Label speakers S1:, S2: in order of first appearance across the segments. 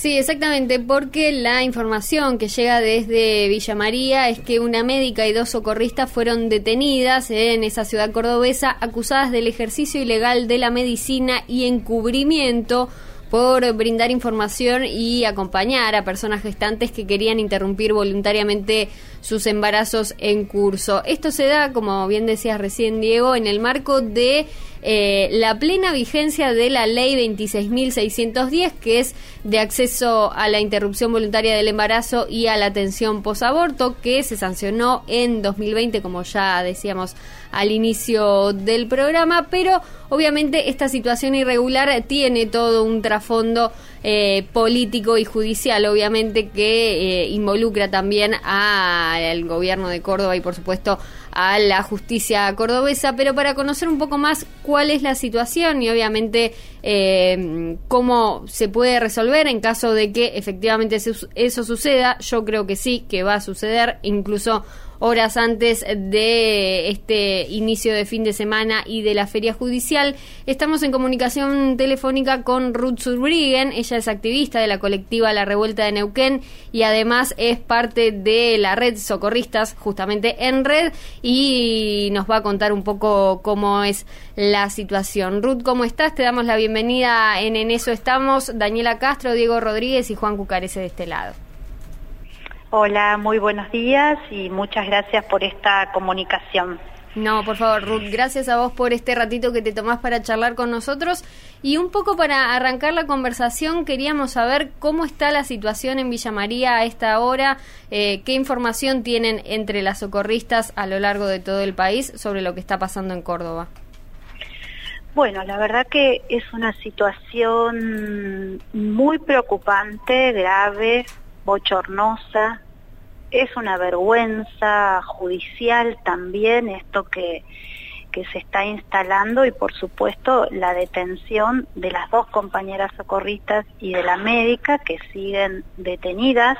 S1: Sí, exactamente, porque la información que llega desde Villa María es que una médica y 2 socorristas fueron detenidas en esa ciudad cordobesa, acusadas del ejercicio ilegal de la medicina y encubrimiento por brindar información y acompañar a personas gestantes que querían interrumpir voluntariamente sus embarazos en curso. Esto se da, como bien decías recién, Diego, en el marco de la plena vigencia de la ley 26.610, que es de acceso a la interrupción voluntaria del embarazo y a la atención posaborto, que se sancionó en 2020, como ya decíamos al inicio del programa, pero obviamente esta situación irregular tiene todo un trasfondo político y judicial, obviamente, que involucra también al gobierno de Córdoba y por supuesto a la justicia cordobesa. Pero para conocer un poco más cuál es la situación y obviamente cómo se puede resolver en caso de que efectivamente eso suceda, yo creo que sí, que va a suceder, incluso horas antes de este inicio de fin de semana y de la feria judicial. Estamos en comunicación telefónica con Ruth Zurbriggen. Ella es activista de la colectiva La Revuelta de Neuquén y además es parte de la red Socorristas, justamente en red, y nos va a contar un poco cómo es la situación. Ruth, ¿cómo estás? Te damos la bienvenida en eso estamos. Daniela Castro, Diego Rodríguez y Juan Cucarese de este lado.
S2: Hola, muy buenos días y muchas gracias por esta comunicación.
S1: No, por favor, Ruth, gracias a vos por este ratito que te tomás para charlar con nosotros. Y un poco para arrancar la conversación, queríamos saber cómo está la situación en Villa María a esta hora, qué información tienen entre las socorristas a lo largo de todo el país sobre lo que está pasando en Córdoba.
S2: Bueno, la verdad que es una situación muy preocupante, grave, bochornosa. Es una vergüenza judicial también esto que se está instalando y por supuesto la detención de las 2 compañeras socorristas y de la médica que siguen detenidas.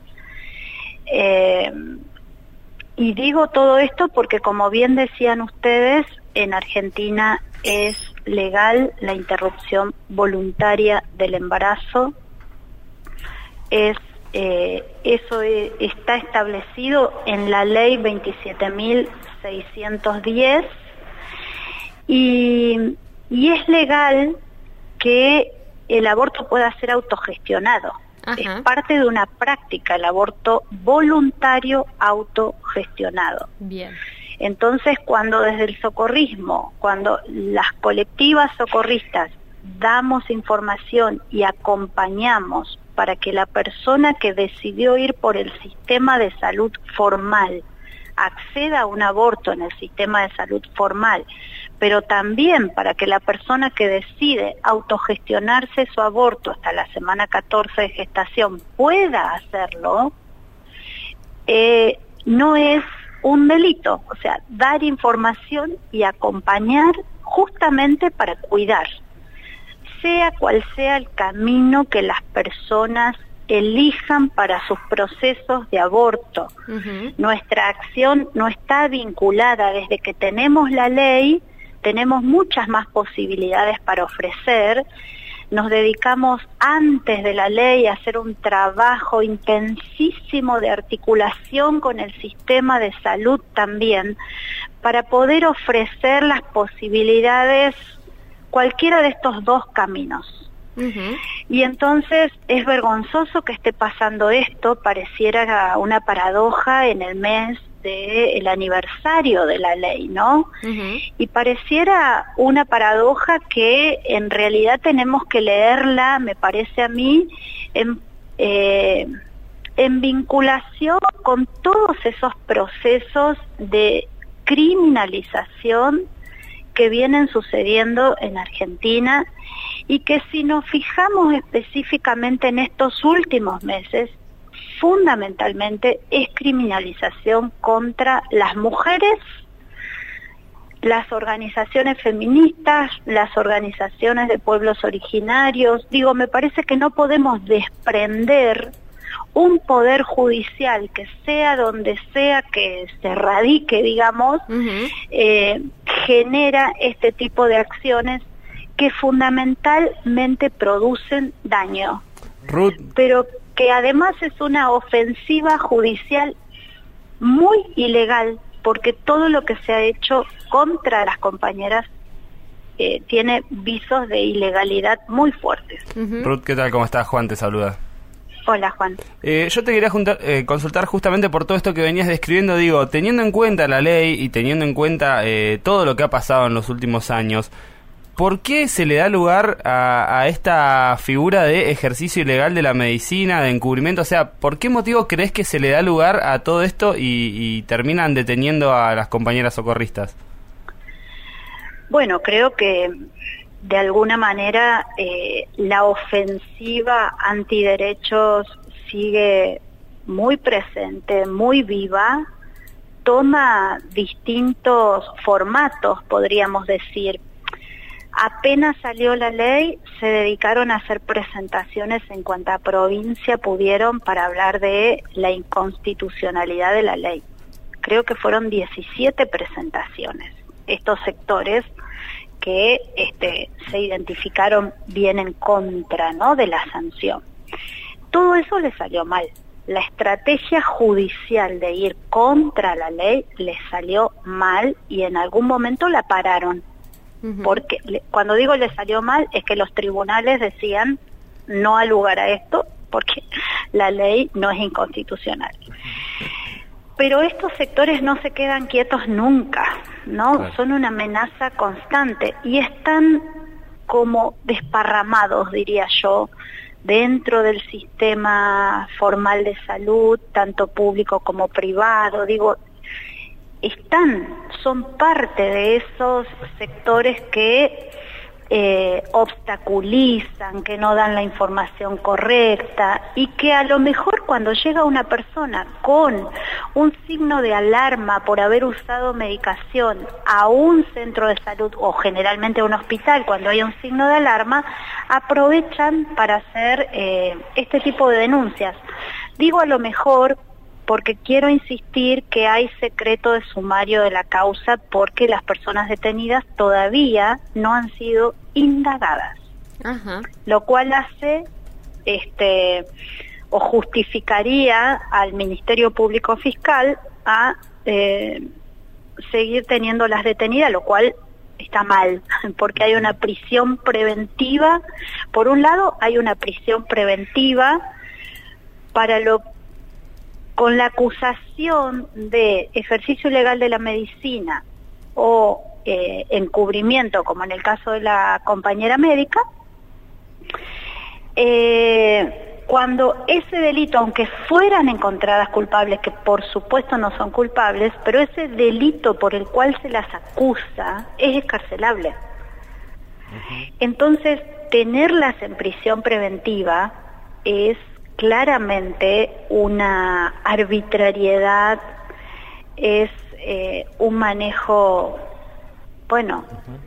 S2: Y digo todo esto porque, como bien decían ustedes, en Argentina es legal la interrupción voluntaria del embarazo. Eso está establecido en la ley 27.610 y es legal que el aborto pueda ser autogestionado. Ajá. Es parte de una práctica el aborto voluntario autogestionado.
S1: Bien.
S2: Entonces, cuando desde el socorrismo, cuando las colectivas socorristas damos información y acompañamos para que la persona que decidió ir por el sistema de salud formal acceda a un aborto en el sistema de salud formal, pero también para que la persona que decide autogestionarse su aborto hasta la semana 14 de gestación pueda hacerlo, no es un delito. O sea, dar información y acompañar justamente para cuidar, sea cual sea el camino que las personas elijan para sus procesos de aborto. Uh-huh. Nuestra acción no está vinculada, desde que tenemos la ley, tenemos muchas más posibilidades para ofrecer. Nos dedicamos antes de la ley a hacer un trabajo intensísimo de articulación con el sistema de salud también, para poder ofrecer las posibilidades, cualquiera de estos 2 caminos. Uh-huh. Y entonces es vergonzoso que esté pasando esto, pareciera una paradoja en el mes del aniversario de la ley, ¿no? Uh-huh. Y pareciera una paradoja que en realidad tenemos que leerla, me parece a mí, en vinculación con todos esos procesos de criminalización que vienen sucediendo en Argentina y que, si nos fijamos específicamente en estos últimos meses, fundamentalmente es criminalización contra las mujeres, las organizaciones feministas, las organizaciones de pueblos originarios. Digo, me parece que no podemos desprender un poder judicial que sea donde sea que se radique, digamos, uh-huh. Genera este tipo de acciones que fundamentalmente producen daño.
S3: Ruth,
S2: pero que además es una ofensiva judicial muy ilegal, porque todo lo que se ha hecho contra las compañeras tiene visos de ilegalidad muy fuertes.
S3: Ruth, ¿qué tal? ¿Cómo estás? Juan te saluda.
S2: Hola, Juan.
S3: Yo te quería consultar justamente por todo esto que venías describiendo, digo, teniendo en cuenta la ley y teniendo en cuenta todo lo que ha pasado en los últimos años, ¿por qué se le da lugar a esta figura de ejercicio ilegal de la medicina, de encubrimiento? O sea, ¿por qué motivo crees que se le da lugar a todo esto y terminan deteniendo a las compañeras socorristas?
S2: Bueno, creo que de alguna manera la ofensiva antiderechos sigue muy presente, muy viva, toma distintos formatos, podríamos decir. Apenas salió la ley, se dedicaron a hacer presentaciones en cuanta provincia pudieron para hablar de la inconstitucionalidad de la ley. Creo que fueron 17 presentaciones. Estos sectores que se identificaron bien en contra, ¿no?, de la sanción. Todo eso les salió mal. La estrategia judicial de ir contra la ley les salió mal y en algún momento la pararon. Porque cuando digo le salió mal es que los tribunales decían no al lugar a esto porque la ley no es inconstitucional. Pero estos sectores no se quedan quietos nunca, ¿no? Claro. Son una amenaza constante y están como desparramados, diría yo, dentro del sistema formal de salud, tanto público como privado. Digo, son parte de esos sectores que obstaculizan, que no dan la información correcta y que a lo mejor cuando llega una persona con un signo de alarma por haber usado medicación a un centro de salud o generalmente a un hospital, cuando hay un signo de alarma, aprovechan para hacer este tipo de denuncias. Digo a lo mejor porque quiero insistir que hay secreto de sumario de la causa porque las personas detenidas todavía no han sido indagadas. Ajá. Lo cual hace o justificaría al Ministerio Público Fiscal a seguir teniéndolas detenidas, lo cual está mal, porque hay una prisión preventiva. Por un lado, hay una prisión preventiva con la acusación de ejercicio ilegal de la medicina o encubrimiento, como en el caso de la compañera médica, cuando ese delito, aunque fueran encontradas culpables, que por supuesto no son culpables, pero ese delito por el cual se las acusa es excarcelable. Entonces, tenerlas en prisión preventiva es claramente una arbitrariedad, es un manejo, bueno,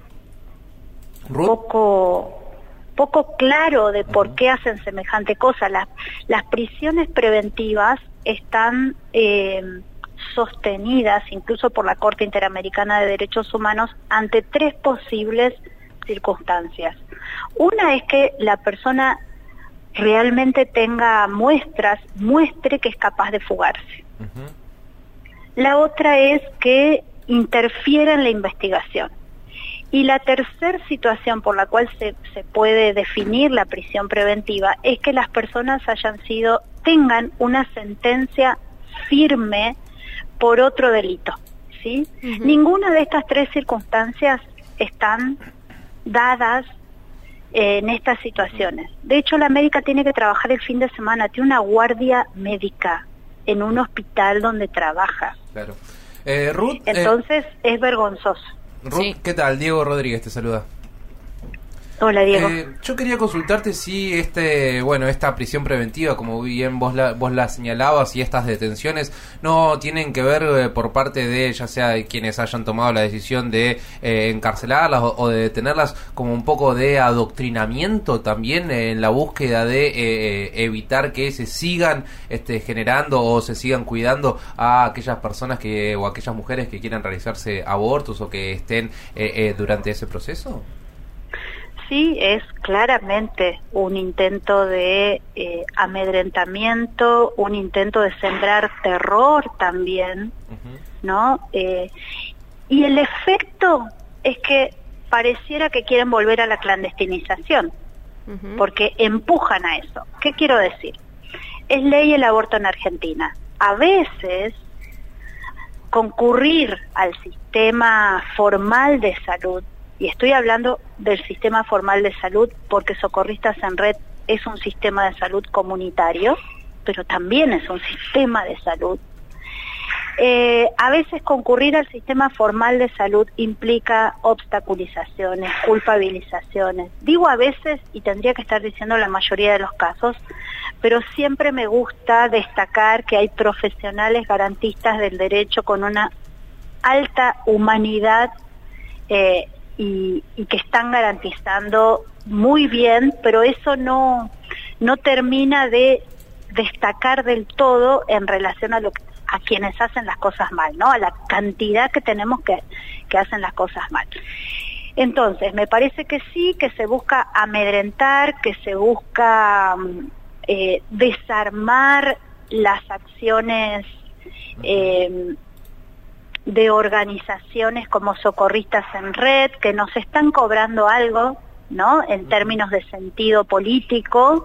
S2: poco claro de por qué hacen semejante cosa. Las prisiones preventivas están sostenidas incluso por la Corte Interamericana de Derechos Humanos ante 3 posibles circunstancias. Una es que la persona realmente tenga muestre que es capaz de fugarse. La otra es que interfiera en la investigación. Y la tercera situación por la cual se puede definir la prisión preventiva es que las personas tengan una sentencia firme por otro delito, ¿sí? Ninguna de estas 3 circunstancias están dadas en estas situaciones. De hecho, la médica tiene que trabajar el fin de semana, tiene una guardia médica en un hospital donde trabaja.
S4: Claro. Ruth,
S2: entonces es vergonzoso.
S4: Ruth, sí. ¿Qué tal? Diego Rodríguez te saluda.
S2: Hola, Diego.
S4: Yo quería consultarte si esta prisión preventiva, como bien vos la señalabas, y estas detenciones no tienen que ver por parte de, ya sea de quienes hayan tomado la decisión de encarcelarlas o de detenerlas, como un poco de adoctrinamiento también en la búsqueda de evitar que se sigan generando o se sigan cuidando a aquellas personas o aquellas mujeres que quieran realizarse abortos o que estén durante ese proceso.
S2: sí es claramente un intento de amedrentamiento, un intento de sembrar terror también, ¿no? Y el efecto es que pareciera que quieren volver a la clandestinización, porque empujan a eso. ¿Qué quiero decir? Es ley el aborto en Argentina. A veces concurrir al sistema formal de salud, y estoy hablando del sistema formal de salud porque Socorristas en Red es un sistema de salud comunitario, pero también es un sistema de salud. A veces concurrir al sistema formal de salud implica obstaculizaciones, culpabilizaciones. Digo a veces, y tendría que estar diciendo la mayoría de los casos, pero siempre me gusta destacar que hay profesionales garantistas del derecho con una alta humanidad y que están garantizando muy bien, pero eso no termina de destacar del todo en relación a quienes hacen las cosas mal, ¿no? A la cantidad que tenemos que hacen las cosas mal. Entonces, me parece que sí, que se busca amedrentar, que se busca desarmar las acciones de organizaciones como Socorristas en Red, que nos están cobrando algo, ¿no? En términos de sentido político.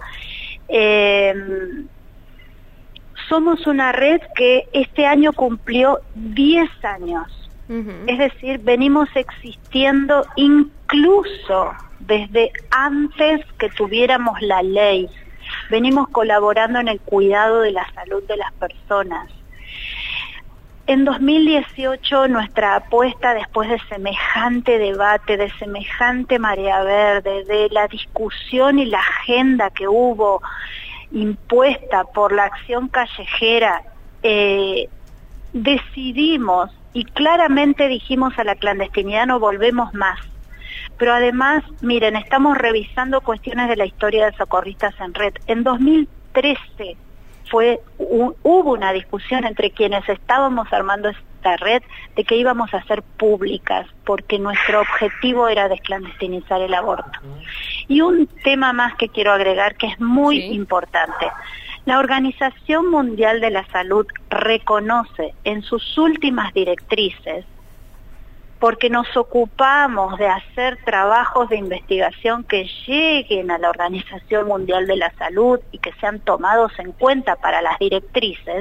S2: Somos una red que este año cumplió 10 años. Es decir, venimos existiendo incluso desde antes que tuviéramos la ley. Venimos colaborando en el cuidado de la salud de las personas. En 2018 nuestra apuesta, después de semejante debate, de semejante marea verde, de la discusión y la agenda que hubo impuesta por la acción callejera, decidimos y claramente dijimos a la clandestinidad no volvemos más. Pero además, miren, estamos revisando cuestiones de la historia de Socorristas en Red. En 2013 hubo una discusión entre quienes estábamos armando esta red de que íbamos a hacer públicas, porque nuestro objetivo era desclandestinizar el aborto. Y un tema más que quiero agregar que es muy importante. La Organización Mundial de la Salud reconoce en sus últimas directrices, porque nos ocupamos de hacer trabajos de investigación que lleguen a la Organización Mundial de la Salud y que sean tomados en cuenta para las directrices,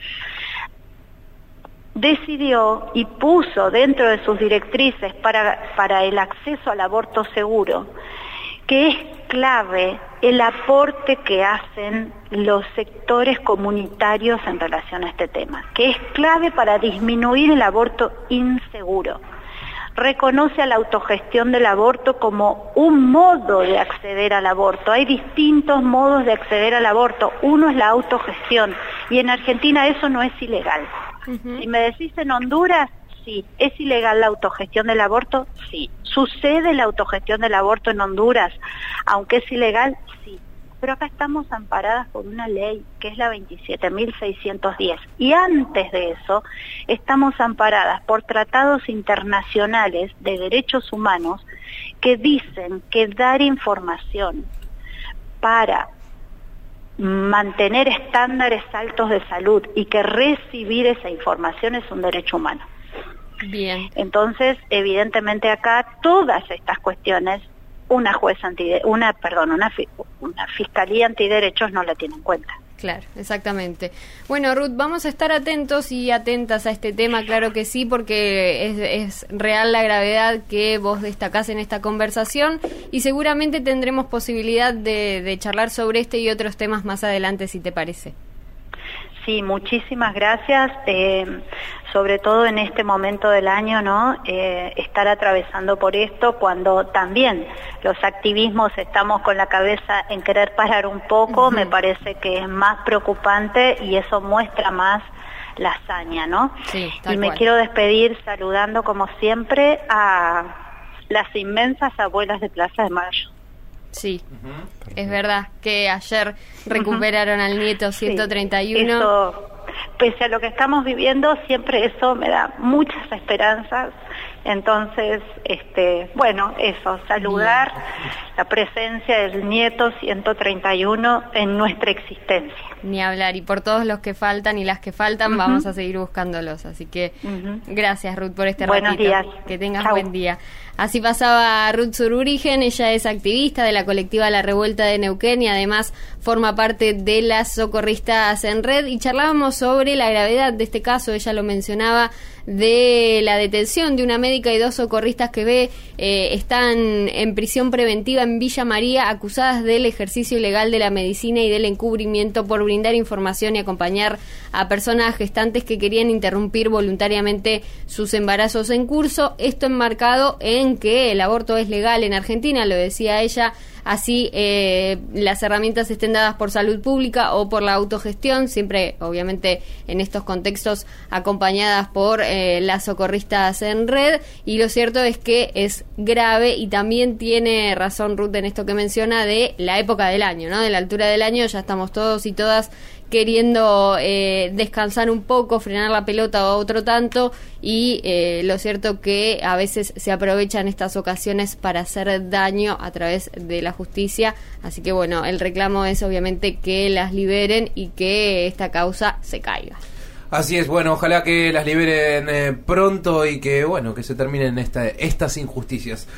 S2: decidió y puso dentro de sus directrices para el acceso al aborto seguro, que es clave el aporte que hacen los sectores comunitarios en relación a este tema, que es clave para disminuir el aborto inseguro. Reconoce a la autogestión del aborto como un modo de acceder al aborto. Hay distintos modos de acceder al aborto. Uno es la autogestión, y en Argentina eso no es ilegal. Si me decís en Honduras, sí. ¿Es ilegal la autogestión del aborto? Sí. ¿Sucede la autogestión del aborto en Honduras, aunque es ilegal? Sí. Pero acá estamos amparadas por una ley que es la 27.610. Y antes de eso, estamos amparadas por tratados internacionales de derechos humanos que dicen que dar información para mantener estándares altos de salud y que recibir esa información es un derecho humano.
S1: Bien.
S2: Entonces, evidentemente acá todas estas cuestiones una fiscalía antiderechos no la tiene en cuenta.
S1: Claro, exactamente. Bueno, Ruth, vamos a estar atentos y atentas a este tema, claro que sí, porque es real la gravedad que vos destacás en esta conversación y seguramente tendremos posibilidad de charlar sobre este y otros temas más adelante, si te parece.
S2: Sí, muchísimas gracias, sobre todo en este momento del año, ¿no? Estar atravesando por esto cuando también los activismos estamos con la cabeza en querer parar un poco, me parece que es más preocupante y eso muestra más la hazaña, ¿no?
S1: Sí,
S2: y me quiero despedir saludando como siempre a las inmensas abuelas de Plaza de Mayo.
S1: Sí, es verdad que ayer recuperaron al nieto 131.
S2: Sí, eso, pese a lo que estamos viviendo, siempre eso me da muchas esperanzas Entonces, bueno, eso, saludar la presencia del nieto 131 en nuestra existencia.
S1: Ni hablar, y por todos los que faltan y las que faltan, vamos a seguir buscándolos. Así que gracias, Ruth, por este ratito.
S2: Buenos días.
S1: Que tengas
S2: Chau.
S1: buen día. Así pasaba Ruth Zururigen, ella es activista de la colectiva La Revuelta de Neuquén y además forma parte de las Socorristas en Red, y charlábamos sobre la gravedad de este caso. Ella lo mencionaba, de la detención de una médica y 2 socorristas que están en prisión preventiva en Villa María, acusadas del ejercicio ilegal de la medicina y del encubrimiento por brindar información y acompañar a personas gestantes que querían interrumpir voluntariamente sus embarazos en curso. Esto enmarcado en que el aborto es legal en Argentina, lo decía ella. Así las herramientas estén dadas por salud pública o por la autogestión, siempre obviamente en estos contextos acompañadas por las Socorristas en Red. Y lo cierto es que es grave, y también tiene razón Ruth en esto que menciona de la época del año, ¿no? De la altura del año, ya estamos todos y todas queriendo descansar un poco, frenar la pelota o otro tanto, y lo cierto que a veces se aprovechan estas ocasiones para hacer daño a través de la justicia. Así que bueno, el reclamo es obviamente que las liberen y que esta causa se caiga.
S4: Así es, bueno, ojalá que las liberen pronto y que, bueno, que se terminen estas injusticias.